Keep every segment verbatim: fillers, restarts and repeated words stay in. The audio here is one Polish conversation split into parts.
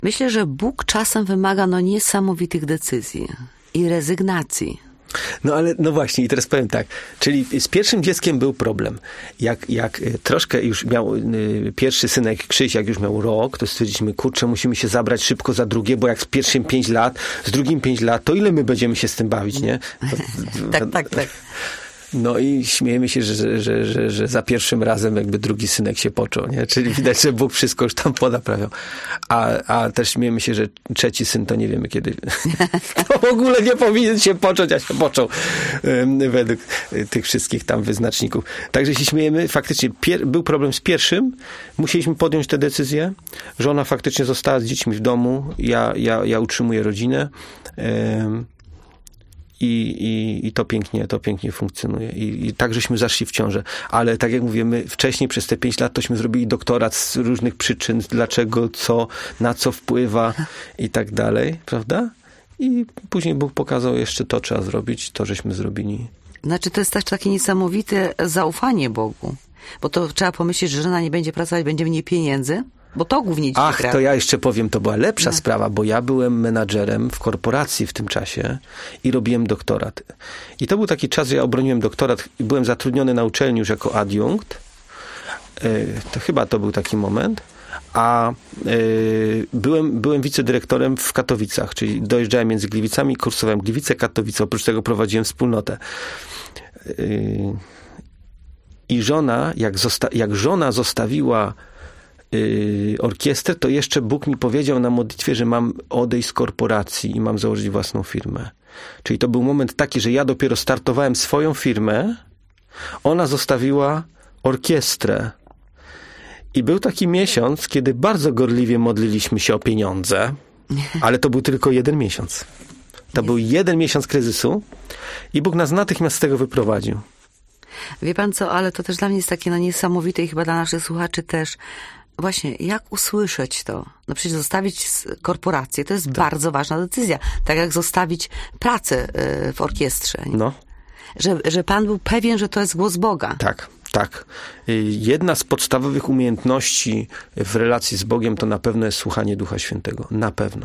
Myślę, że Bóg czasem wymaga no niesamowitych decyzji i rezygnacji. No ale, no właśnie, i teraz powiem tak, czyli z pierwszym dzieckiem był problem. Jak, jak troszkę już miał y, pierwszy synek Krzyś, jak już miał rok, to stwierdziliśmy, kurczę, musimy się zabrać szybko za drugie, bo jak z pierwszym pięć lat, z drugim pięć lat, to ile my będziemy się z tym bawić, nie? tak, tak, tak. No i śmiejemy się, że, że, że, że, że za pierwszym razem jakby drugi synek się począł, nie? Czyli widać, że Bóg wszystko już tam ponaprawiał. A, a też śmiejemy się, że trzeci syn to nie wiemy kiedy. To w ogóle nie powinien się począć, a się począł um, według tych wszystkich tam wyznaczników. Także się śmiejemy. Faktycznie pier- był problem z pierwszym. Musieliśmy podjąć tę decyzję. Żona faktycznie została z dziećmi w domu. Ja, ja, ja utrzymuję rodzinę. Um, I, i, I to pięknie, to pięknie funkcjonuje. I, I tak żeśmy zaszli w ciążę. Ale tak jak mówimy, wcześniej przez te pięć lat tośmy zrobili doktorat z różnych przyczyn, dlaczego, co, na co wpływa i tak dalej, prawda? I później Bóg pokazał jeszcze to trzeba zrobić, to żeśmy zrobili. Znaczy to jest też takie niesamowite zaufanie Bogu. Bo to trzeba pomyśleć, że żona nie będzie pracować, będzie mniej pieniędzy. Bo to głównie dziś Ach, gra. to ja jeszcze powiem, to była lepsza no. sprawa, bo ja byłem menadżerem w korporacji w tym czasie i robiłem doktorat. I to był taki czas, że ja obroniłem doktorat i byłem zatrudniony na uczelni już jako adiunkt. To chyba to był taki moment. A y, byłem, byłem wicedyrektorem w Katowicach, czyli dojeżdżałem między Gliwicami, kursowałem Gliwice, Katowice, oprócz tego prowadziłem wspólnotę. Y, I żona, jak, zosta- jak żona zostawiła Yy, orkiestrę, to jeszcze Bóg mi powiedział na modlitwie, że mam odejść z korporacji i mam założyć własną firmę. Czyli to był moment taki, że ja dopiero startowałem swoją firmę, ona zostawiła orkiestrę. I był taki miesiąc, kiedy bardzo gorliwie modliliśmy się o pieniądze, ale to był tylko jeden miesiąc. To był jeden miesiąc kryzysu i Bóg nas natychmiast z tego wyprowadził. Wie pan co, ale to też dla mnie jest takie no niesamowite i chyba dla naszych słuchaczy też. Właśnie, jak usłyszeć to? No przecież zostawić korporację to jest tak. bardzo ważna decyzja. Tak jak zostawić pracę w orkiestrze. No. Że, że pan był pewien, że to jest głos Boga. Tak, tak. Jedna z podstawowych umiejętności w relacji z Bogiem to na pewno jest słuchanie Ducha Świętego. Na pewno.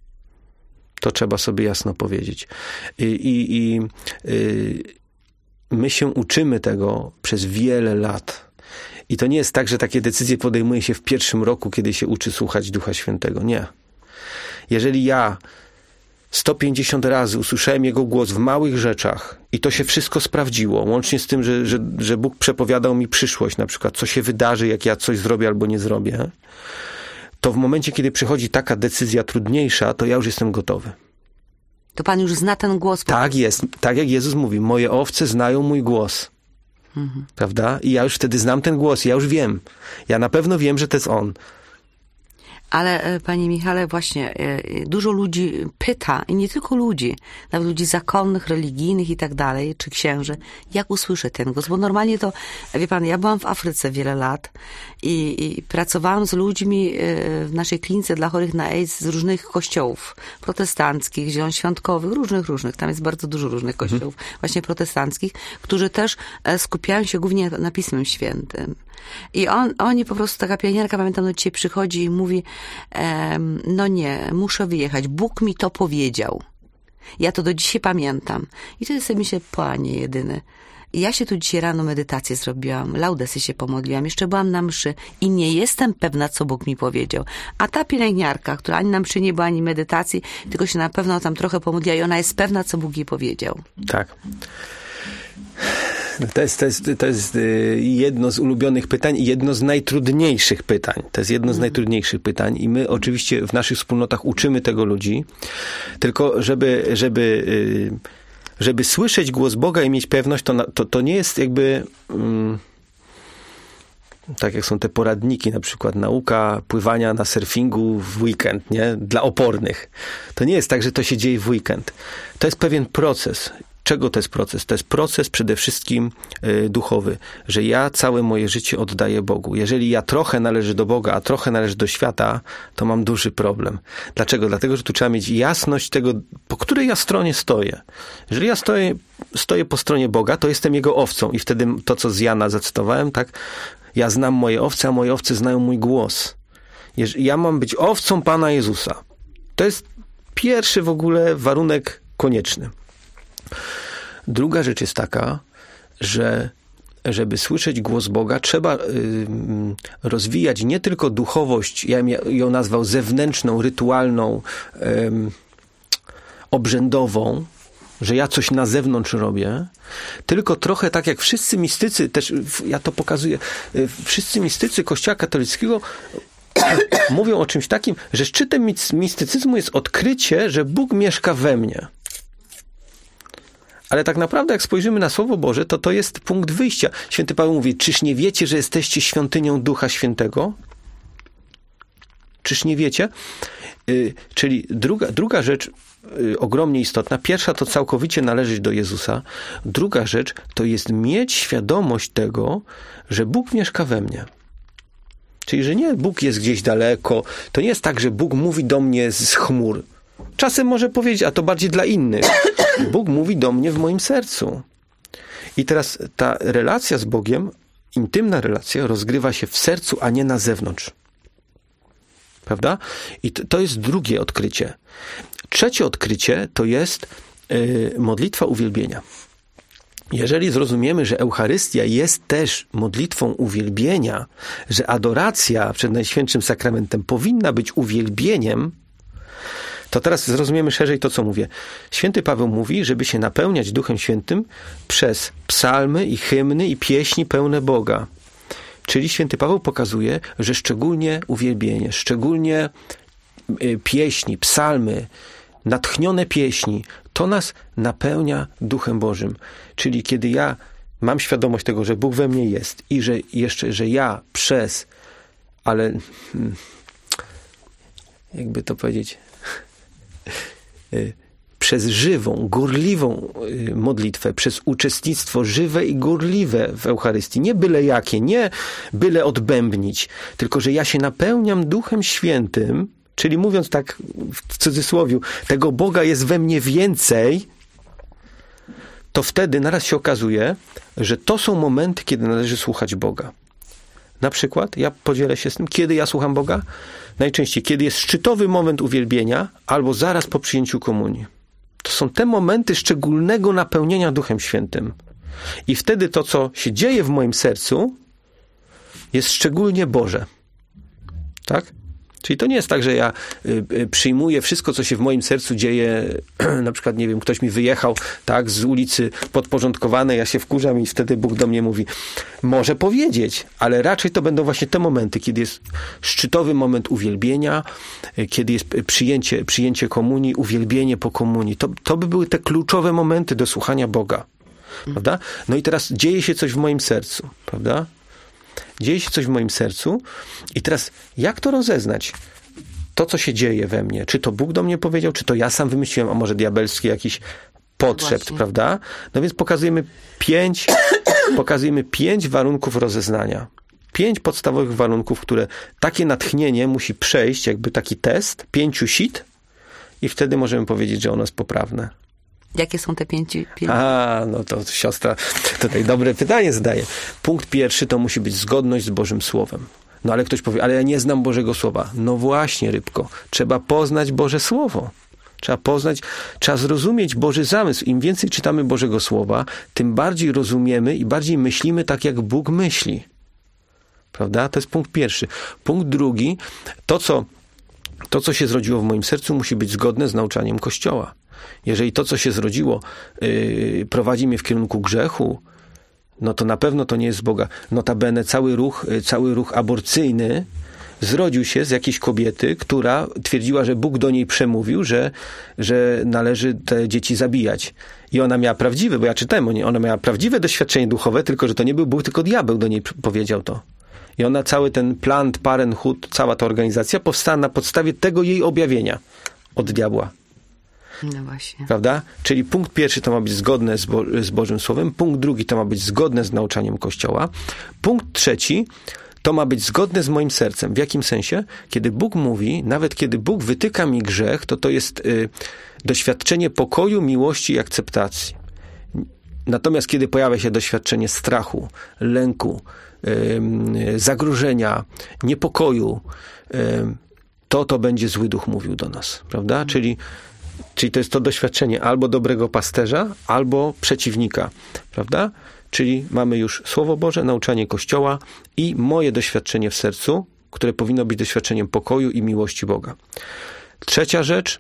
To trzeba sobie jasno powiedzieć. I, i, i y, my się uczymy tego przez wiele lat. I to nie jest tak, że takie decyzje podejmuje się w pierwszym roku, kiedy się uczy słuchać Ducha Świętego. Nie. Jeżeli ja sto pięćdziesiąt razy usłyszałem Jego głos w małych rzeczach i to się wszystko sprawdziło, łącznie z tym, że, że, że Bóg przepowiadał mi przyszłość, na przykład co się wydarzy, jak ja coś zrobię albo nie zrobię, to w momencie, kiedy przychodzi taka decyzja trudniejsza, to ja już jestem gotowy. To pan już zna ten głos. Tak jest. Tak jak Jezus mówi, moje owce znają mój głos. Mhm. Prawda? I ja już wtedy znam ten głos, ja już wiem. Ja na pewno wiem, że to jest On. Ale panie Michale, właśnie dużo ludzi pyta, i nie tylko ludzi, nawet ludzi zakonnych, religijnych i tak dalej, czy księży, jak usłyszę ten głos? Bo normalnie to, wie pan, ja byłam w Afryce wiele lat i, i pracowałam z ludźmi w naszej klinice dla chorych na AIDS z różnych kościołów protestanckich, zielonoświątkowych, różnych, różnych. Tam jest bardzo dużo różnych kościołów, mhm. właśnie protestanckich, którzy też skupiają się głównie na Pismem Świętym. I on, oni po prostu, taka pielęgniarka, pamiętam, do dzisiaj przychodzi i mówi, ehm, no nie, muszę wyjechać. Bóg mi to powiedział. Ja to do dzisiaj pamiętam. I wtedy sobie myślę, Panie jedyny, ja się tu dzisiaj rano medytację zrobiłam, laudesy się pomodliłam, jeszcze byłam na mszy i nie jestem pewna, co Bóg mi powiedział. A ta pielęgniarka, która ani na mszy nie była, ani medytacji, tylko się na pewno tam trochę pomodliła i ona jest pewna, co Bóg jej powiedział. Tak. To jest, to, jest, to jest jedno z ulubionych pytań i jedno z najtrudniejszych pytań. To jest jedno z najtrudniejszych pytań i my oczywiście w naszych wspólnotach uczymy tego ludzi, tylko żeby, żeby, żeby słyszeć głos Boga i mieć pewność, to, to, to nie jest jakby... Um, tak jak są te poradniki, na przykład nauka pływania na surfingu w weekend, nie? Dla opornych. To nie jest tak, że to się dzieje w weekend. To jest pewien proces. Czego to jest proces? To jest proces przede wszystkim y, duchowy, że ja całe moje życie oddaję Bogu. Jeżeli ja trochę należę do Boga, a trochę należę do świata, to mam duży problem. Dlaczego? Dlatego, że tu trzeba mieć jasność tego, po której ja stronie stoję. Jeżeli ja stoję, stoję po stronie Boga, to jestem Jego owcą i wtedy to, co z Jana zacytowałem, tak? Ja znam moje owce, a moje owce znają mój głos. Ja mam być owcą Pana Jezusa. To jest pierwszy w ogóle warunek konieczny. Druga rzecz jest taka, że żeby słyszeć głos Boga, trzeba y, rozwijać nie tylko duchowość, ja bym ją nazwał zewnętrzną, rytualną, y, obrzędową, że ja coś na zewnątrz robię, tylko trochę tak jak wszyscy mistycy, też ja to pokazuję, y, wszyscy mistycy Kościoła katolickiego mówią o czymś takim, że szczytem mistycyzmu jest odkrycie, że Bóg mieszka we mnie. Ale tak naprawdę, jak spojrzymy na Słowo Boże, to to jest punkt wyjścia. Święty Paweł mówi, czyż nie wiecie, że jesteście świątynią Ducha Świętego? Czyż nie wiecie? Yy, czyli druga, druga rzecz yy, ogromnie istotna. Pierwsza to całkowicie należeć do Jezusa. Druga rzecz to jest mieć świadomość tego, że Bóg mieszka we mnie. Czyli, że nie Bóg jest gdzieś daleko. To nie jest tak, że Bóg mówi do mnie z chmur. Czasem może powiedzieć, a to bardziej dla innych. Bóg mówi do mnie w moim sercu. I teraz ta relacja z Bogiem, intymna relacja, rozgrywa się w sercu, a nie na zewnątrz. Prawda? I to, to jest drugie odkrycie. Trzecie odkrycie to jest yy, modlitwa uwielbienia. Jeżeli zrozumiemy, że Eucharystia jest też modlitwą uwielbienia, że adoracja przed Najświętszym Sakramentem powinna być uwielbieniem, to teraz zrozumiemy szerzej to, co mówię. Święty Paweł mówi, żeby się napełniać Duchem Świętym przez psalmy i hymny i pieśni pełne Boga. Czyli święty Paweł pokazuje, że szczególnie uwielbienie, szczególnie pieśni, psalmy, natchnione pieśni, to nas napełnia Duchem Bożym. Czyli kiedy ja mam świadomość tego, że Bóg we mnie jest i że jeszcze, że ja przez, ale jakby to powiedzieć, przez żywą, gorliwą modlitwę, przez uczestnictwo żywe i gorliwe w Eucharystii. Nie byle jakie, nie byle odbębnić, tylko że ja się napełniam Duchem Świętym, czyli mówiąc tak w cudzysłowiu, tego Boga jest we mnie więcej, to wtedy naraz się okazuje, że to są momenty, kiedy należy słuchać Boga. Na przykład, ja podzielę się z tym, kiedy ja słucham Boga? Najczęściej, kiedy jest szczytowy moment uwielbienia, albo zaraz po przyjęciu komunii. To są te momenty szczególnego napełnienia Duchem Świętym. I wtedy to, co się dzieje w moim sercu, jest szczególnie Boże. Tak? Czyli to nie jest tak, że ja y, y, przyjmuję wszystko, co się w moim sercu dzieje, na przykład, nie wiem, ktoś mi wyjechał, tak, z ulicy podporządkowanej, ja się wkurzam i wtedy Bóg do mnie mówi, może powiedzieć, ale raczej to będą właśnie te momenty, kiedy jest szczytowy moment uwielbienia, y, kiedy jest przyjęcie, przyjęcie komunii, uwielbienie po komunii. To, to by były te kluczowe momenty do słuchania Boga. Prawda? No i teraz dzieje się coś w moim sercu, prawda? Dzieje się coś w moim sercu i teraz jak to rozeznać? To, co się dzieje we mnie. Czy to Bóg do mnie powiedział, czy to ja sam wymyśliłem, a może diabelski jakiś podszept, Właśnie. prawda? No więc pokazujemy pięć, pokazujemy pięć warunków rozeznania. Pięć podstawowych warunków, które takie natchnienie musi przejść, jakby taki test, pięciu sit i wtedy możemy powiedzieć, że ono jest poprawne. Jakie są te pięć? pięć? A, no to siostra tutaj dobre pytanie zadaje. Punkt pierwszy to musi być zgodność z Bożym Słowem. No ale ktoś powie, ale ja nie znam Bożego Słowa. No właśnie, rybko. Trzeba poznać Boże Słowo. Trzeba poznać, trzeba zrozumieć Boży zamysł. Im więcej czytamy Bożego Słowa, tym bardziej rozumiemy i bardziej myślimy tak, jak Bóg myśli. Prawda? To jest punkt pierwszy. Punkt drugi, to co, to, co się zrodziło w moim sercu, musi być zgodne z nauczaniem Kościoła. Jeżeli to, co się zrodziło, yy, prowadzi mnie w kierunku grzechu, no to na pewno to nie jest z Boga. Notabene cały ruch, yy, cały ruch aborcyjny zrodził się z jakiejś kobiety, która twierdziła, że Bóg do niej przemówił, że, że należy te dzieci zabijać. I ona miała prawdziwe, bo ja czytałem o niej, ona miała prawdziwe doświadczenie duchowe, tylko że to nie był Bóg, tylko diabeł do niej powiedział to. I ona, cały ten Planned Parenthood, cała ta organizacja powstała na podstawie tego jej objawienia od diabła. No właśnie. Prawda? Czyli punkt pierwszy to ma być zgodne z, Bo- z Bożym Słowem, punkt drugi to ma być zgodne z nauczaniem Kościoła, punkt trzeci to ma być zgodne z moim sercem. W jakim sensie? Kiedy Bóg mówi, nawet kiedy Bóg wytyka mi grzech, to to jest y, doświadczenie pokoju, miłości i akceptacji. Natomiast kiedy pojawia się doświadczenie strachu, lęku, y, zagrożenia, niepokoju, y, to to będzie zły duch mówił do nas, prawda? Mhm. Czyli, czyli to jest to doświadczenie albo dobrego pasterza, albo przeciwnika, prawda? Czyli mamy już Słowo Boże, nauczanie Kościoła i moje doświadczenie w sercu, które powinno być doświadczeniem pokoju i miłości Boga. Trzecia rzecz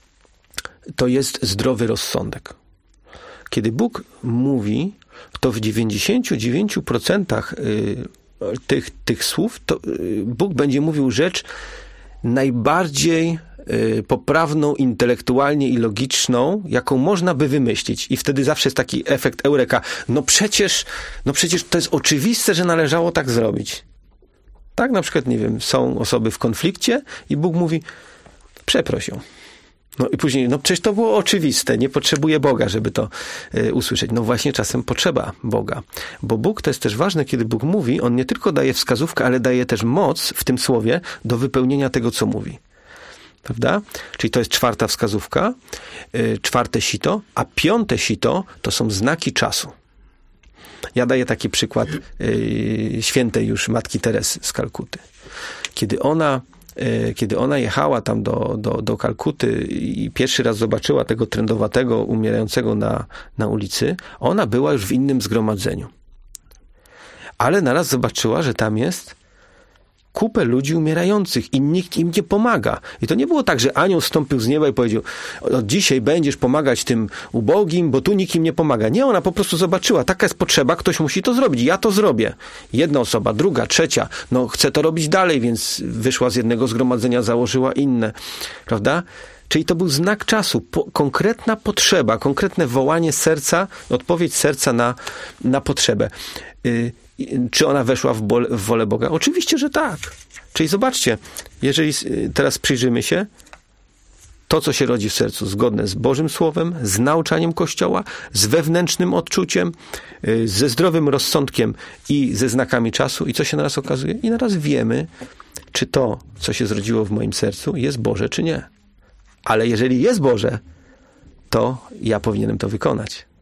to jest zdrowy rozsądek. Kiedy Bóg mówi, to w dziewięćdziesięciu dziewięciu procentach tych, tych słów to Bóg będzie mówił rzecz najbardziej poprawną intelektualnie i logiczną, jaką można by wymyślić. I wtedy zawsze jest taki efekt eureka. No przecież, no przecież to jest oczywiste, że należało tak zrobić. Tak, na przykład, nie wiem, są osoby w konflikcie i Bóg mówi, przeproś ją. No i później, no przecież to było oczywiste, nie potrzebuje Boga, żeby to y, usłyszeć. No właśnie czasem potrzeba Boga. Bo Bóg, to jest też ważne, kiedy Bóg mówi, On nie tylko daje wskazówkę, ale daje też moc w tym słowie do wypełnienia tego, co mówi. Prawda? Czyli to jest czwarta wskazówka, y, czwarte sito, a piąte sito to są znaki czasu. Ja daję taki przykład y, świętej już Matki Teresy z Kalkuty. Kiedy ona Kiedy ona jechała tam do, do, do Kalkuty i pierwszy raz zobaczyła tego trędowatego, umierającego na, na ulicy, ona była już w innym zgromadzeniu. Ale naraz zobaczyła, że tam jest kupę ludzi umierających i nikt im nie pomaga. I to nie było tak, że anioł zstąpił z nieba i powiedział, od dzisiaj będziesz pomagać tym ubogim, bo tu nikt im nie pomaga. Nie, ona po prostu zobaczyła, taka jest potrzeba, ktoś musi to zrobić. Ja to zrobię. Jedna osoba, druga, trzecia, no chcę to robić dalej, więc wyszła z jednego zgromadzenia, założyła inne. Prawda? Czyli to był znak czasu, po, konkretna potrzeba, konkretne wołanie serca, odpowiedź serca na, na potrzebę. Yy, Czy ona weszła w, bol, w wolę Boga? Oczywiście, że tak. Czyli zobaczcie, jeżeli teraz przyjrzymy się, to, co się rodzi w sercu, zgodne z Bożym Słowem, z nauczaniem Kościoła, z wewnętrznym odczuciem, ze zdrowym rozsądkiem i ze znakami czasu. I co się naraz okazuje? I naraz wiemy, czy to, co się zrodziło w moim sercu, jest Boże, czy nie. Ale jeżeli jest Boże, to ja powinienem to wykonać.